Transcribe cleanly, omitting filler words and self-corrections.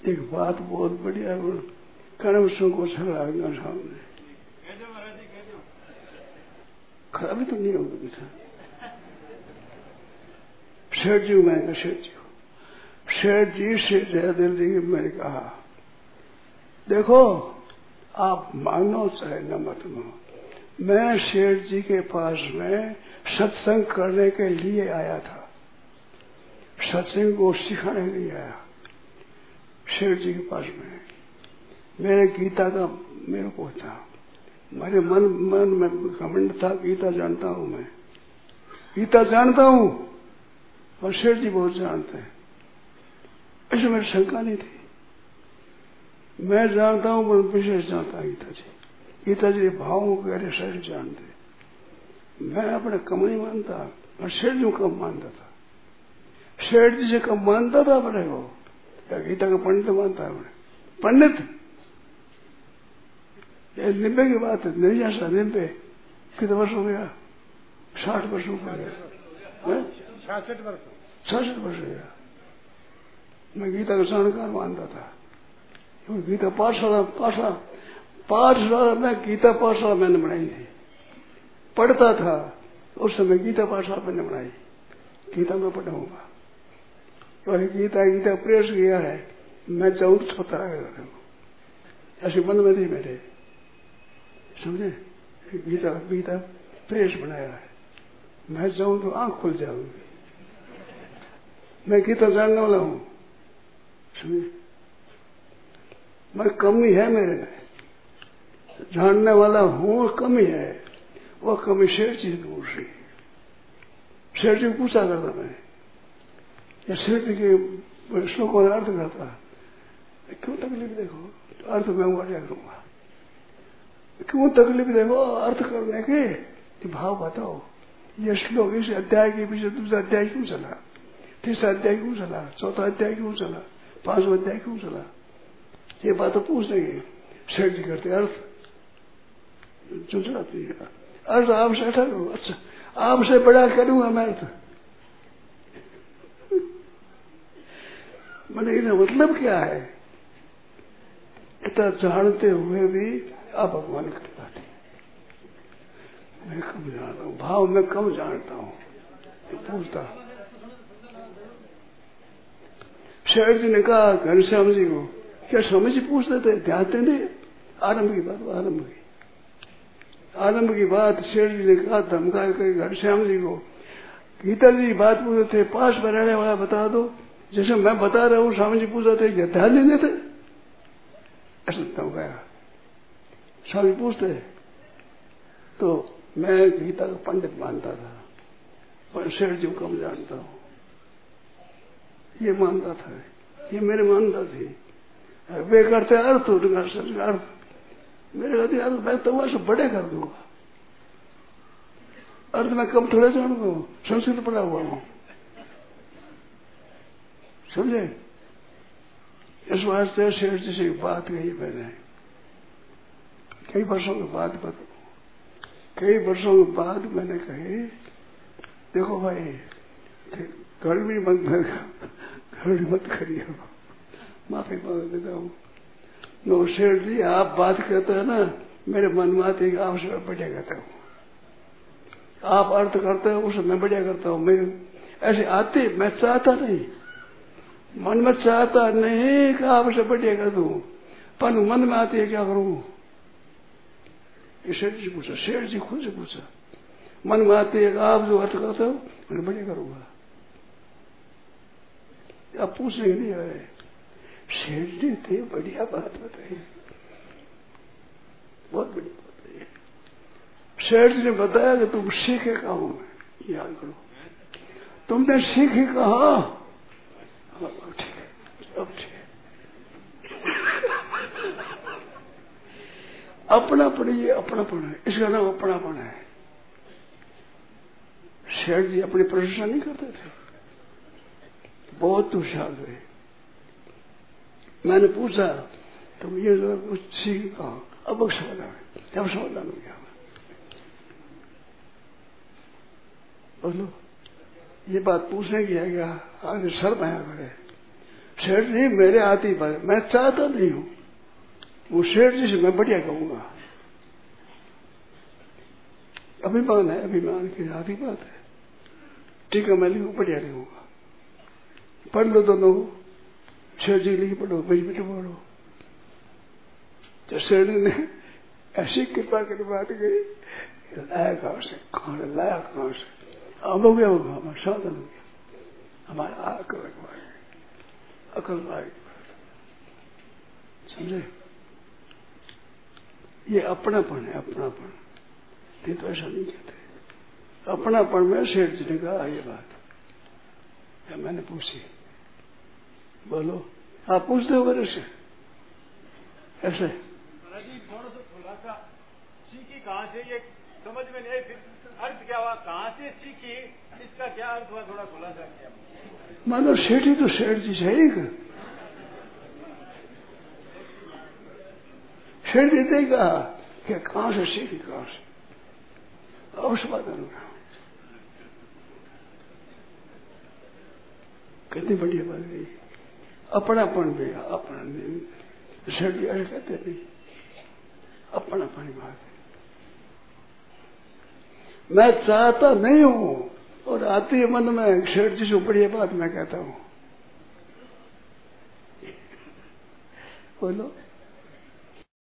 एक बात बहुत बढ़िया है, कर्मों को छलाएगा सामने, खराबी तो नहीं होगी बेटा। शेठ जी मैं शेठ जी से जयदेव जी मैंने कहा देखो आप मानो चाहे न मत मानो, मैं शेठ जी के पास में सत्संग करने के लिए आया था, सत्संग को सिखाने के लिए आया शेठ जी के पास में। मेरे गीता का मेरे को था, मेरे मन में घमंड था, गीता जानता हूं मैं, गीता जानता हूं और शेठ जी बहुत जानते हैं, ऐसे मेरी शंका नहीं थी। मैं जानता हूं पर विशेष जानता गीता जी भावों को गहरे शरीर जानते। मैं अपने कम नहीं मानता और शेठ जी को कम मानता था, शेठ जी से कम मानता था अपने को, क्या गीता का पंडित मानता है अपने पंडित। ये 90 की बात है, नहीं ऐसा 90 कितने वर्ष हो गया, 60 वर्ष हो गया, 66 वर्ष हो गया। मैं गीता का जानकार मानता था, क्योंकि गीता पाठशाला में गीता पाठशाला मैंने बनाई थी, पढ़ता था उस समय गीता पाठशाला मैंने बनाई, गीता में पढ़ाऊंगा और गीता प्रेस किया है, मैं जाऊं तो पता रहेगा, ऐसे मन में नहीं मेरे, समझे। गीता प्रेस बनाया है, मैं जाऊं तो आंख खुल जाऊंगी, मैं गीता जानने वाला हूं, समझे। मैं कमी है मेरे में, जानने वाला हूं, कमी है, वो कमी शेठ जी दूर से। शेठ जी पूछा करता मैं, या शेठ जी के श्लोकों का अर्थ करता, क्यों तकलीफ देखो, तो अर्थ मैं बढ़िया करूंगा, क्यों तकलीफ देखो अर्थ करने के, भाव बताओ। ये श्लोक इस अध्याय के पीछे दूसरा अध्याय क्यों चला, तीसरा अध्याय क्यों चला, चौथा अध्याय क्यों चला, 5वां अध्याय क्यों चला, ये बात तो पूछ देंगे। शेठ जी करते अर्थ चुचलाती है, अर्थ आपसे अच्छा करो, अच्छा आपसे बड़ा करूंगा मैं अर्थ। मैंने इन्हें मतलब क्या है, इतना जानते हुए भी आप भगवान कर पाते, मैं कम जानता हूँ, भाव में कम जानता हूँ, तो पूछता। शेठ जी ने कहा घनश्याम जी को, क्या स्वामी जी पूछते थे, ध्यान देते, आरंभ की बात शेठ जी ने कहा, धमका के घनश्याम जी को, गीता जी बात पूछते थे, पास में रहने वाला बता दो, जैसे मैं बता रहा हूँ स्वामी जी पूछते थे, ध्यान नहीं देते, ऐसा धमकाया। स्वामी पूछते तो मैं गीता का पंडित मानता था, पर शेठ जी को कम जानता हूँ, ये मानता था, ये मेरे मानता थी। वे करते अर्थ अर्थ, मेरे कहते अर्थ मैं तो वहां से बड़े कर दूंगा, अर्थ में कम थोड़े जानता हूँ, संस्कृत पढ़ा हुआ हूँ, समझे। इस वास्ते शेठ जी से बात कही मैंने, कई वर्षों के बाद मैंने कही, देखो भाई गड़बड़ी मत करिए, माफी मांग देता हूँ। नो शेठ जी आप बात करते हैं ना, मेरे मन में आती है, आपसे मैं बढ़िया करता हूँ, आप अर्थ करते हैं उससे मैं बढ़िया करता हूँ, मैं ऐसे आती, मैं चाहता नहीं, मन में चाहता नहीं कि आपसे बढ़िया कर दूं, पर मन में आती है क्या करूं। शेठ जी पूछा, शेठ जी खुद से पूछा, मन में आती है कि आप जो अर्थ करते हो मैं बढ़िया करूंगा, आप पूछने नहीं आए। शेठ जी थे, बढ़िया बात बताई, बहुत बढ़िया बात बताई। शेठ जी ने बताया कि तुम सीखे कहा हूं, मैं याद करो, तुमने सीखे कहा, ठीक है, अब ठीक है। अपनापन, ये अपनापन है, इसका नाम अपनापन है। शेठ जी अपनी प्रशंसा नहीं करते थे, बहुत होशियार थे। मैंने पूछा तुम ये जो कुछ सीख कहा, अब समाधान हो गया, बोलो ये बात पूछने की है क्या, आगे सर बया करे, सेठ जी मेरे आती पर मैं चाहता नहीं हूं, वो सेठ जी से मैं बढ़िया कहूंगा। अभिमान है, अभिमान की आधी बात है। ठीक है, मैं लिखू, बढ़िया लिखूंगा, पढ़ लो दोनों, सेठ जी लिखी पढ़ो, बीच बीच पढ़ो। तो सेठ ने ऐसी कृपा कर बात गई, लाया कहां से, लाया कहां से, अब हो गया होगा, हमारा साधन हो गया, हमारा अकल आ गई। समझे? ये अपनापन है, अपनापन। ये तो ऐसा नहीं कहते। अपनापन में सेठ जी ने कहा ये बात, या मैंने पूछी, बोलो आप पूछ दो मेरे से ऐसे। थोड़ा सा खुलासा, सीखी कहाँ से, ये समझ में नहीं, अर्थ क्या हुआ, कहाँ से सीखी, इसका क्या अर्थ हुआ, थोड़ा खुलासा किया। मानो सेठ ही तो सेठ जी है ही, सेठ जी ने कहा कि कहां से सीखी, कहां से, अवश्य बात है। कितनी बढ़िया बात गई, अपनापन भी, अपना सेठ जी ऐसे कहते नहीं, अपनापन बात है। मैं चाहता नहीं हूं और आती है मन में, सेठ जी से बढ़िया बात मैं कहता हूं। बोलो।